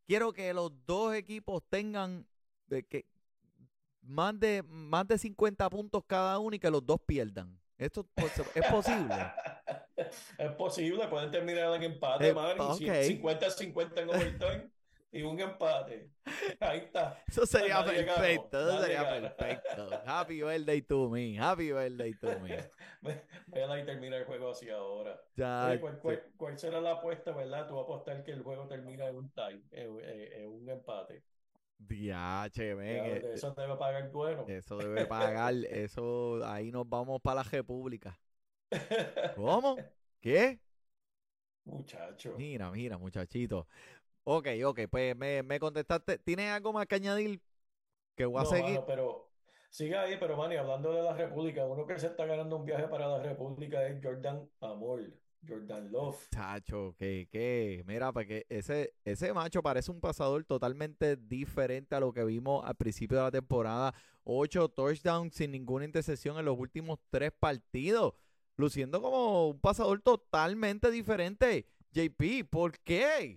Speaker 1: quiero que los dos equipos tengan que más de 50 puntos cada uno y que los dos pierdan. ¿Esto es posible?
Speaker 2: Es posible, pueden terminar en empate, man, y
Speaker 1: Ok,
Speaker 2: 50-50 en overtime y un empate. Ahí está.
Speaker 1: eso sería
Speaker 2: Nadie ganó,
Speaker 1: perfecto, eso
Speaker 2: nadie
Speaker 1: sería
Speaker 2: gana.
Speaker 1: perfecto. Happy birthday to me, happy birthday to me.
Speaker 2: Vela y termina el juego así ahora.
Speaker 1: Ya,
Speaker 2: Oye, ¿cuál será la apuesta, verdad? Tú vas a apostar que el juego termina en un tie, en un empate.
Speaker 1: diache, men,
Speaker 2: Ya, de eso debe pagar bueno.
Speaker 1: eso debe pagar, eso, ahí nos vamos para la República. ¿Cómo? ¿Qué?
Speaker 2: Muchacho.
Speaker 1: Mira, muchachito. Ok, pues me contestaste. ¿Tienes algo más que añadir? Que voy a
Speaker 2: No,
Speaker 1: seguir.
Speaker 2: mano, pero sigue ahí, pero Manny, hablando de la República, uno que se está ganando un viaje para la República es Jordan Amor, Jordan Love.
Speaker 1: Chacho, mira, porque ese macho parece un pasador totalmente diferente a lo que vimos al principio de la temporada. 8 touchdowns sin ninguna intercepción en los últimos 3 partidos. Luciendo como un pasador totalmente diferente. JP, ¿por qué?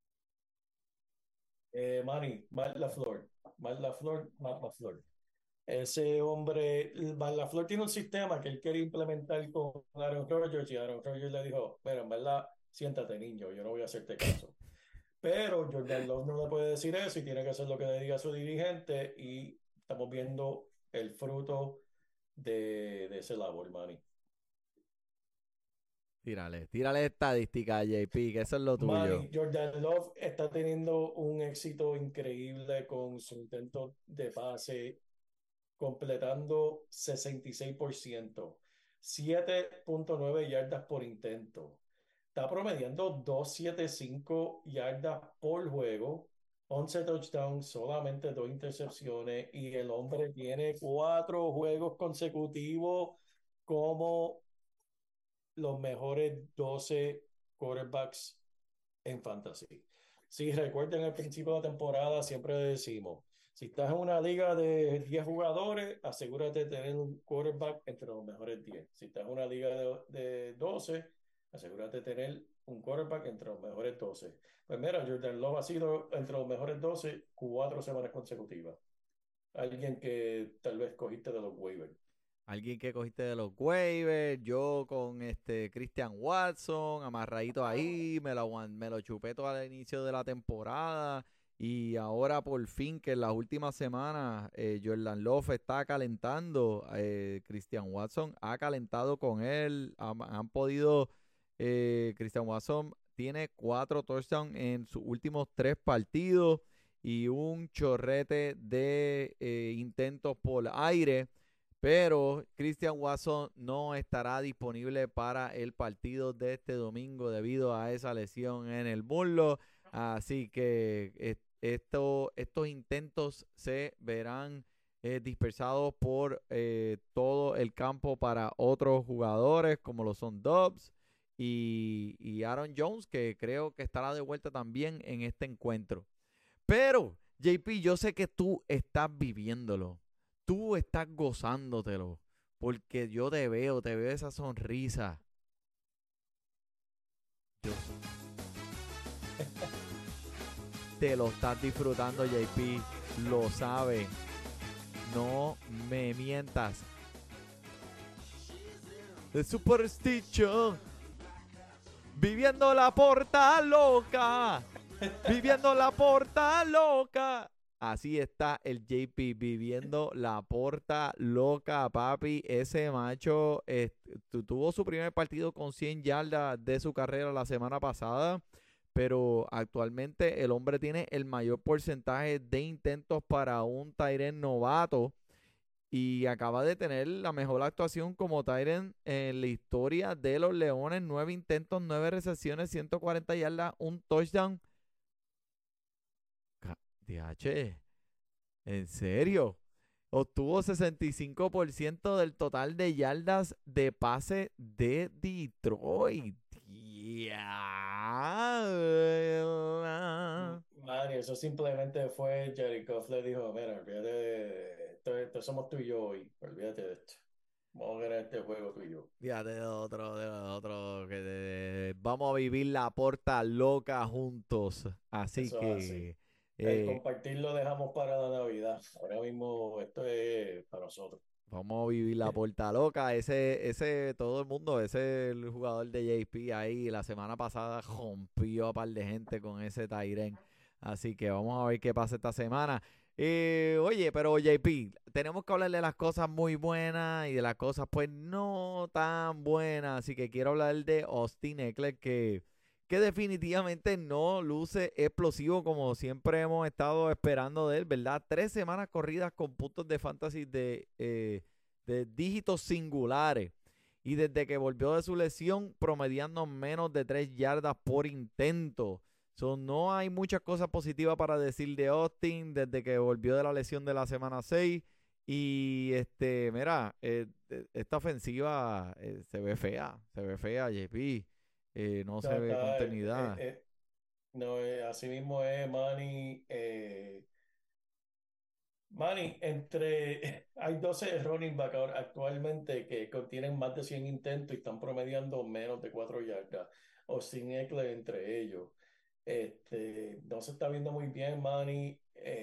Speaker 2: Manny, Matt LaFleur. Ese hombre, Matt LaFleur tiene un sistema que él quiere implementar con Aaron Rodgers y Aaron Rodgers le dijo, pero en verdad, siéntate niño, yo no voy a hacerte caso. Pero Jordan Love no le puede decir eso y tiene que hacer lo que le diga su dirigente y estamos viendo el fruto de ese labor, Manny.
Speaker 1: Tírale estadística a JP, que eso es lo tuyo.
Speaker 2: Manny, Jordan Love está teniendo un éxito increíble con su intento de pase, completando 66%, 7.9 yardas por intento. Está promediando 275 yardas por juego, 11 touchdowns, solamente 2 intercepciones y el hombre tiene 4 juegos consecutivos como los mejores 12 quarterbacks en fantasy. Si recuerden al principio de la temporada, siempre decimos, si estás en una liga de 10 jugadores, asegúrate de tener un quarterback entre los mejores 10. Si estás en una liga de 12, asegúrate de tener un quarterback entre los mejores 12. Pues mira, Jordan Love ha sido entre los mejores 12 4 semanas consecutivas. Alguien que tal vez cogiste de los waivers.
Speaker 1: Alguien que cogiste de los waivers, yo con Christian Watson, amarradito ahí, me lo chupé todo al inicio de la temporada. Y ahora por fin, que en las últimas semanas, Jordan Love está calentando. Christian Watson ha calentado con él. Han podido. Christian Watson tiene 4 touchdowns en sus últimos 3 partidos y un chorrete de intentos por aire. Pero Christian Watson no estará disponible para el partido de este domingo debido a esa lesión en el muslo. Así que estos intentos se verán dispersados por todo el campo para otros jugadores como lo son Dobbs y Aaron Jones, que creo que estará de vuelta también en este encuentro. Pero, JP, yo sé que tú estás viviéndolo. Tú estás gozándotelo. Porque yo te veo esa sonrisa. Yo, te lo estás disfrutando, JP. Lo sabes. No me mientas. The Superstition. Viviendo la porta loca. Viviendo la porta loca. Así está el JP viviendo la porta loca, papi. Ese macho tuvo su primer partido con 100 yardas de su carrera la semana pasada, pero actualmente el hombre tiene el mayor porcentaje de intentos para un tight end novato y acaba de tener la mejor actuación como tight end en la historia de los Leones. 9 intentos, 9 recepciones, 140 yardas, un touchdown. DH, ¿en serio? Obtuvo 65% del total de yardas de pase de Detroit.
Speaker 2: Madre, eso simplemente fue Jared Goff le dijo, mira, olvídate esto somos tú y yo hoy, olvídate de esto. Vamos a ganar este juego tú y yo.
Speaker 1: Fíjate de otro, vamos a vivir la porta loca juntos. Así
Speaker 2: Eso es así.
Speaker 1: que,
Speaker 2: El
Speaker 1: eh,
Speaker 2: compartir lo dejamos para la Navidad. Ahora mismo esto es para nosotros.
Speaker 1: vamos a vivir la porta loca. Todo el mundo, ese el jugador de JP ahí la semana pasada rompió a par de gente con ese Tyren. Así que vamos a ver qué pasa esta semana. Oye, pero JP, tenemos que hablar de las cosas muy buenas y de las cosas pues no tan buenas. Así que quiero hablar de Austin Ekeler que definitivamente no luce explosivo como siempre hemos estado esperando de él, ¿verdad? 3 semanas corridas con puntos de fantasy de dígitos singulares. Y desde que volvió de su lesión, promediando menos de 3 yardas por intento. So, no hay muchas cosas positivas para decir de Austin desde que volvió de la lesión de la semana 6. Y mira, esta ofensiva se ve fea, JP. No se
Speaker 2: No,
Speaker 1: ve
Speaker 2: está,
Speaker 1: continuidad.
Speaker 2: no, así mismo es, Manny. Manny, hay 12 running back ahora actualmente que contienen más de 100 intentos y están promediando menos de 4 yardas, o sin Eckler entre ellos. No se está viendo muy bien, Manny.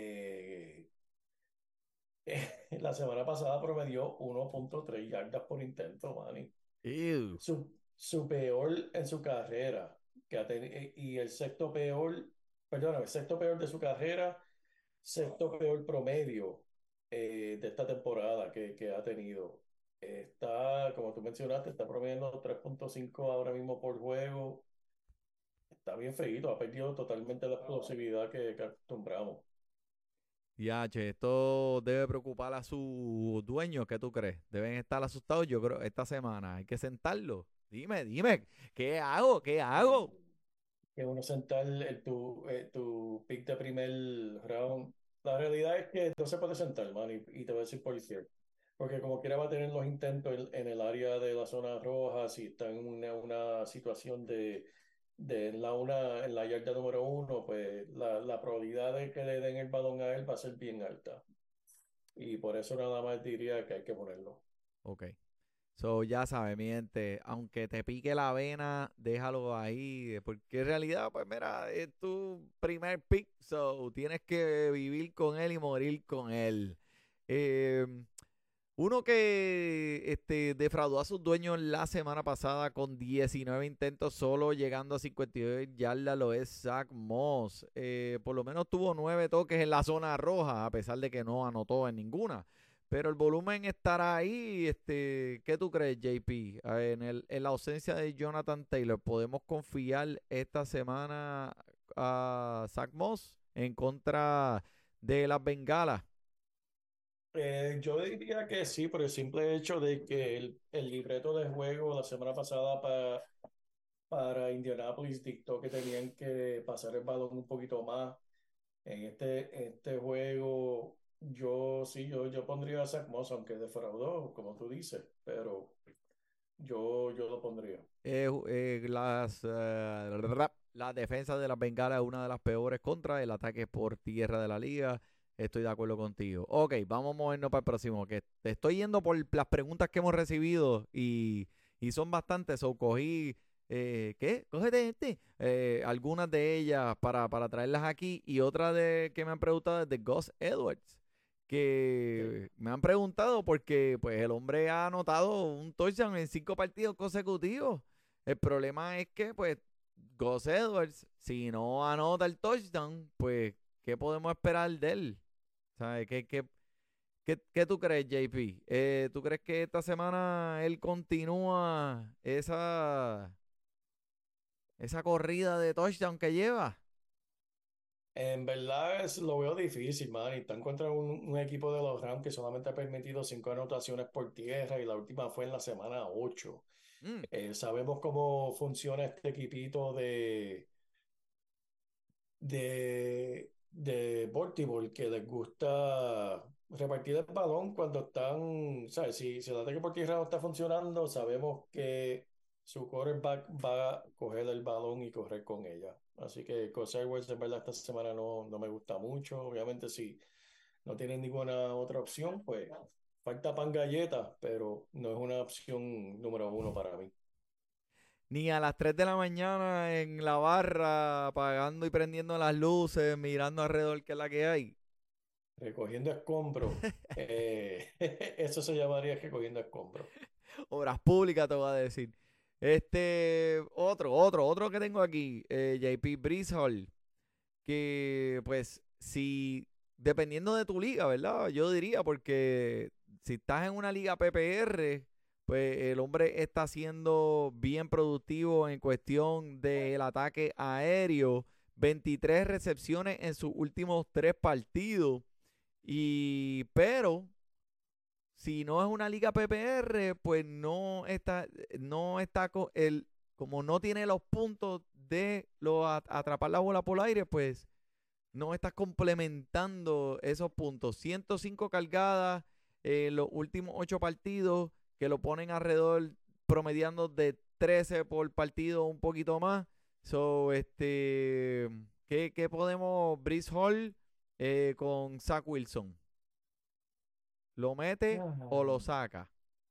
Speaker 2: La semana pasada promedió 1.3 yardas por intento, Manny.
Speaker 1: Ew.
Speaker 2: Su peor en su carrera, y el sexto peor, perdón, el sexto peor de su carrera, sexto peor promedio de esta temporada que ha tenido. Está, como tú mencionaste, está promediando 3.5 ahora mismo por juego. Está bien feíto, ha perdido totalmente la explosividad que acostumbramos.
Speaker 1: Che, esto debe preocupar a sus dueños, ¿qué tú crees? Deben estar asustados, yo creo, esta semana. Hay que sentarlo. Dime, ¿qué hago? ¿Qué hago?
Speaker 2: Que uno sentar tu pick de primer round. La realidad es que no se puede sentar, man, y te voy a decir por qué. Porque como quiera va a tener los intentos en el área de la zona roja, si está en una situación de en la yarda número uno, pues la probabilidad de que le den el balón a él va a ser bien alta. Y por eso nada más diría que hay que ponerlo.
Speaker 1: Ok. So, ya sabes, mi gente, aunque te pique la vena, déjalo ahí, porque en realidad, pues mira, es tu primer pick, so tienes que vivir con él y morir con él. Eh, Uno que defraudó a sus dueños la semana pasada con 19 intentos, solo llegando a 52 yardas, lo es Zach Moss. Por lo menos tuvo 9 toques en la zona roja, a pesar de que no anotó en ninguna. Pero el volumen estará ahí. ¿Qué tú crees, JP? En la ausencia de Jonathan Taylor, ¿podemos confiar esta semana a Zach Moss en contra de las Bengalas?
Speaker 2: Yo diría que sí, por el simple hecho de que el libreto de juego la semana pasada para Indianapolis dictó que tenían que pasar el balón un poquito más. En este juego, yo pondría a Zach Moss, aunque defraudó, como tú dices, pero yo lo pondría.
Speaker 1: La defensa de las Bengalas es una de las peores contra el ataque por tierra de la liga. Estoy de acuerdo contigo. Ok, vamos a movernos para el próximo. Que te estoy yendo por las preguntas que hemos recibido y son bastantes. O cogí, ¿qué? Cógete algunas de ellas para traerlas aquí. Y otra de que me han preguntado es de Gus Edwards.
Speaker 2: Sí.
Speaker 1: Que me han preguntado porque pues el hombre ha anotado un touchdown en 5 partidos consecutivos. El problema es que, pues, Gus Edwards, si no anota el touchdown, pues, ¿qué podemos esperar de él? ¿Sabes? ¿Qué tú crees, JP? ¿Tú crees que esta semana él continúa esa corrida de touchdown que lleva?
Speaker 2: En verdad lo veo difícil, man. Y están contra un equipo de los Rams que solamente ha permitido 5 anotaciones por tierra y la última fue en la semana 8.
Speaker 1: Mm,
Speaker 2: Sabemos cómo funciona este equipito de Baltimore, que les gusta repartir el balón cuando están, ¿sabes? Si el ataque por tierra no está funcionando, sabemos que su quarterback va a coger el balón y correr con ella. Así que Gus Edwards, en verdad, esta semana no me gusta mucho. Obviamente, si no tienen ninguna otra opción, pues Falta pan galleta, pero no es una opción número uno para mí.
Speaker 1: Ni a las 3 de la mañana en la barra, apagando y prendiendo las luces, mirando alrededor qué es la que hay.
Speaker 2: Recogiendo escombros, eso se llamaría recogiendo escombros.
Speaker 1: Obras públicas te voy a decir. Otro que tengo aquí, JP Brishall, que pues si, dependiendo de tu liga, ¿verdad? Yo diría, porque si estás en una liga PPR, pues el hombre está siendo bien productivo en cuestión del ataque aéreo. 23 recepciones en sus últimos 3 partidos. Pero si no es una liga PPR, pues no está como no tiene los puntos de atrapar la bola por aire, pues no estás complementando esos puntos. 105 cargadas en los últimos 8 partidos, que lo ponen alrededor, promediando de 13 por partido, un poquito más. ¿Qué podemos, Breece Hall con Zach Wilson? ¿Lo mete o lo saca?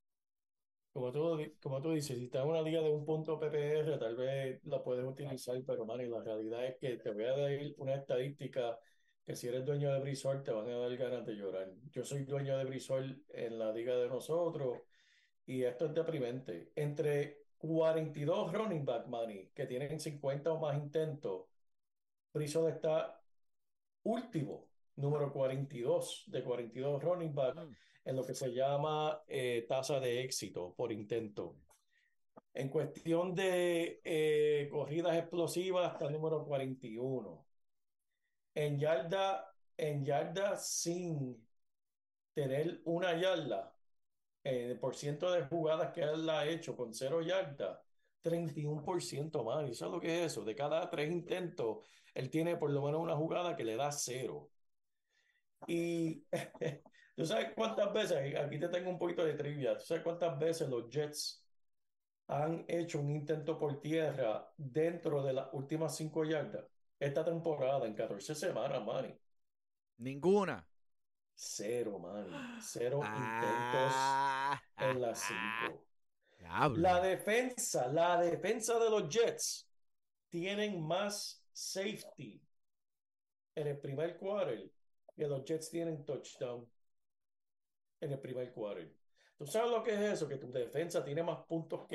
Speaker 2: Como tú dices, si estás en una liga de un punto PPR, tal vez la puedes utilizar, pero man, y la realidad es que te voy a dar una estadística que si eres dueño de Brissol te van a dar ganas de llorar. Yo soy dueño de Brissol en la liga de nosotros y esto es deprimente. Entre 42 running back, money, que tienen 50 o más intentos, Brissol está último, número 42 de 42 running back
Speaker 1: Mm.
Speaker 2: en lo que se llama tasa de éxito por intento. En cuestión de corridas explosivas, está el número 41. En yarda sin tener una yarda, el por ciento de jugadas que él ha hecho con 0 yardas, 31% más. ¿Y eso es lo que es eso? De cada 3 intentos, él tiene por lo menos una jugada que le da 0. Y tú sabes cuántas veces, aquí te tengo un poquito de trivia, tú sabes cuántas veces los Jets han hecho un intento por tierra dentro de las últimas 5 yardas esta temporada en 14 semanas, Manny.
Speaker 1: Ninguna.
Speaker 2: 0, Manny. 0 intentos
Speaker 1: Ah,
Speaker 2: en las 5. La
Speaker 1: diablo.
Speaker 2: defensa, la defensa de los Jets tienen más safety en el primer quarter que los Jets tienen touchdown en el primer quarter. ¿Tú sabes lo que es eso? Que tu defensa tiene más puntos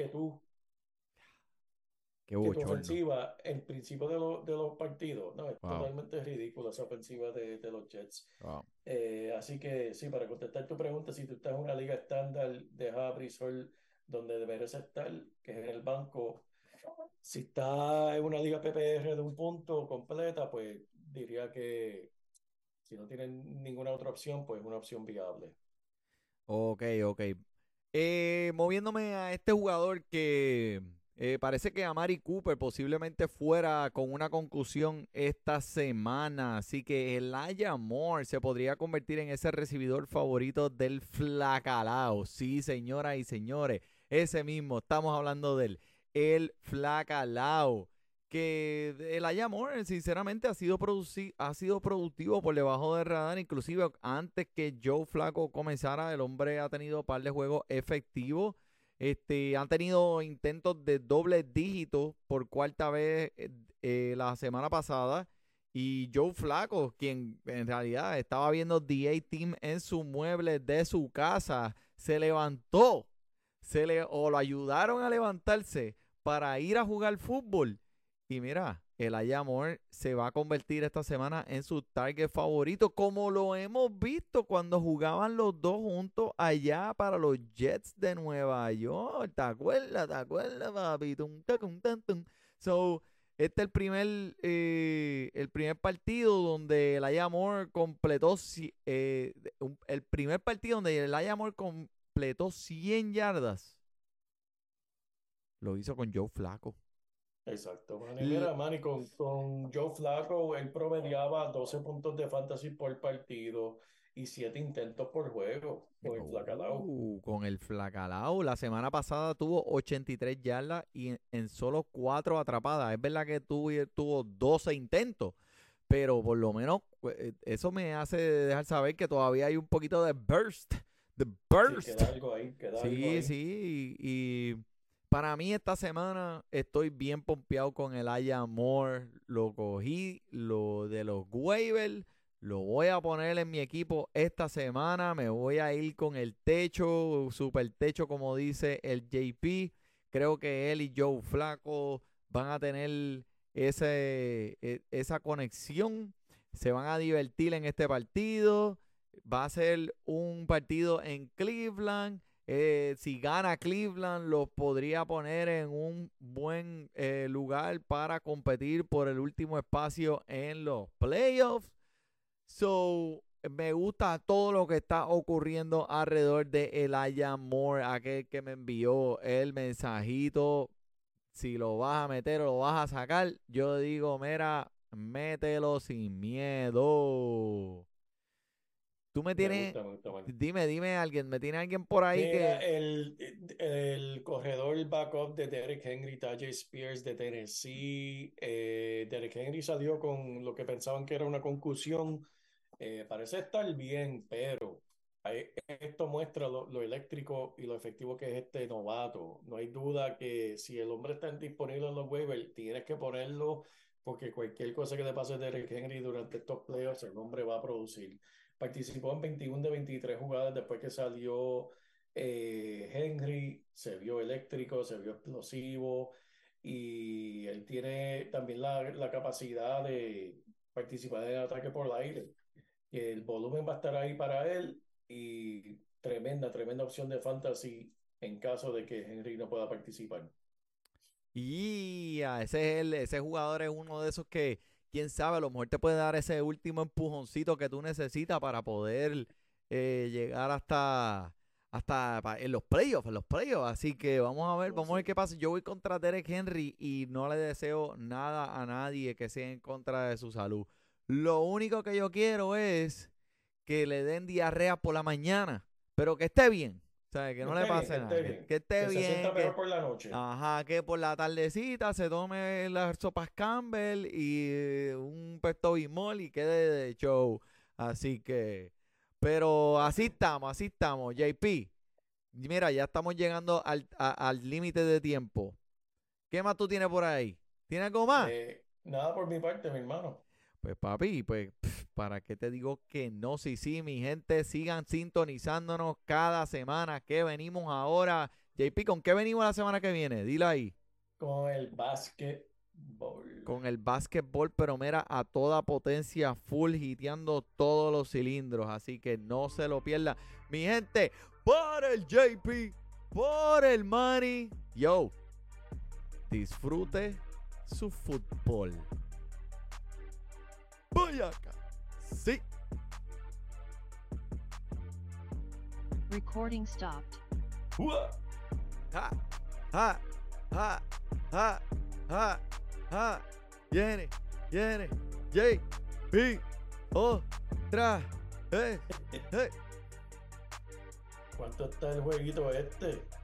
Speaker 1: Qué
Speaker 2: que tu
Speaker 1: bochorno.
Speaker 2: ofensiva en principio de los partidos. No, es
Speaker 1: Wow.
Speaker 2: totalmente ridícula esa ofensiva de los Jets.
Speaker 1: Wow.
Speaker 2: Así que sí, para contestar tu pregunta, si tú estás en una liga estándar, deja a Brissol donde deberes estar, que es en el banco. Si está en una liga PPR de un punto completa, pues diría que si no tienen ninguna otra opción, pues es una opción viable.
Speaker 1: Ok, ok. Moviéndome a este jugador que parece que Amari Cooper posiblemente fuera con una concusión esta semana. Así que Elijah Moore se podría convertir en ese recibidor favorito del Flacalao. Sí, señoras y señores, ese mismo, estamos hablando del el Flacalao. Que el Moore sinceramente ha sido productivo por debajo del radar, inclusive antes que Joe Flacco comenzara, el hombre ha tenido un par de juegos efectivos. Han tenido intentos de doble dígito por cuarta vez la semana pasada. Y Joe Flacco, quien en realidad estaba viendo The A-Team en su mueble de su casa, se levantó, o lo ayudaron a levantarse para ir a jugar fútbol. Y mira, Elijah Moore se va a convertir esta semana en su target favorito, como lo hemos visto cuando jugaban los dos juntos allá para los Jets de Nueva York. ¿Te acuerdas? ¿Te acuerdas, papi? Tum, tacum, tan, tum. So, este es el primer partido donde Elijah Moore completó, el primer partido donde Elijah Moore completó 100 yardas. Lo hizo con Joe Flacco.
Speaker 2: Exacto, Manny.
Speaker 1: L-
Speaker 2: Mira, Manny, con Joe Flacco, él promediaba 12 puntos de fantasy por partido y 7 intentos por juego con el Flacalao.
Speaker 1: Con el Flacalao. La semana pasada tuvo 83 yardas y en solo 4 atrapadas. Es verdad que tuvo 12 intentos, pero por lo menos eso me hace dejar saber que todavía hay un poquito de burst The
Speaker 2: Sí,
Speaker 1: Burst.
Speaker 2: queda algo ahí, queda algo
Speaker 1: Sí,
Speaker 2: ahí.
Speaker 1: sí. Y para mí esta semana estoy bien pompeado con el Aya Moore. Lo cogí, lo de los waivers. Lo voy a poner en mi equipo esta semana. Me voy a ir con el techo, super techo, como dice el JP. Creo que él y Joe Flaco van a tener esa conexión. Se van a divertir en este partido. Va a ser un partido en Cleveland. Si gana Cleveland, los podría poner en un buen lugar para competir por el último espacio en los playoffs. So, me gusta todo lo que está ocurriendo alrededor de Elijah Moore, aquel que me envió el mensajito. Si lo vas a meter o lo vas a sacar, yo digo, mira, mételo sin miedo. Tú me
Speaker 2: Me
Speaker 1: tienes,
Speaker 2: gusta, me gusta, man.
Speaker 1: dime alguien, me tiene alguien por ahí
Speaker 2: Mira,
Speaker 1: que...
Speaker 2: el corredor backup de Derrick Henry, Tajay Spears de Tennessee. Derrick Henry salió con lo que pensaban que era una concusión. Parece estar bien, pero esto muestra lo eléctrico y lo efectivo que es este novato. No hay duda que si el hombre está disponible en los waivers, tienes que ponerlo porque cualquier cosa que le pase a Derrick Henry durante estos playoffs, el hombre va a producir. Participó en 21 de 23 jugadas después que salió Henry, se vio eléctrico, se vio explosivo y él tiene también la capacidad de participar en el ataque por el aire. El volumen va a estar ahí para él y tremenda opción de fantasy en caso de que Henry no pueda participar.
Speaker 1: Y ese jugador es uno de esos que, quién sabe, a lo mejor te puede dar ese último empujoncito que tú necesitas para poder llegar en los playoffs, Así que vamos a ver qué pasa. Yo voy contra Derek Henry y no le deseo nada a nadie que sea en contra de su salud. Lo único que yo quiero es que le den diarrea por la mañana, pero que esté bien. O sea, que no le pase nada. Que esté
Speaker 2: Que se
Speaker 1: bien.
Speaker 2: sienta mejor por la noche.
Speaker 1: Ajá, que por la tardecita se tome las sopas Campbell y un pesto bimol y quede de show. Así que, pero así estamos, JP. Mira, ya estamos llegando al límite de tiempo. ¿Qué más tú tienes por ahí? ¿Tienes algo más?
Speaker 2: Nada por mi parte, mi hermano.
Speaker 1: Pues papi, pues ¿para qué te digo que no? Sí, mi gente, sigan sintonizándonos cada semana que venimos ahora. JP, ¿con qué venimos la semana que viene? Dile ahí.
Speaker 2: Con el básquetbol.
Speaker 1: Con el básquetbol, pero mira, a toda potencia, full hiteando todos los cilindros. Así que no se lo pierda. Mi gente, por el JP, por el Manny. Yo, disfrute su fútbol. Voy acá. Sí.
Speaker 4: Recording stopped.
Speaker 2: ¡Uah!
Speaker 1: Ja, ja, ja, ja, ja, ja. Viene, JP, otra vez.
Speaker 2: ¿Cuánto está el jueguito este?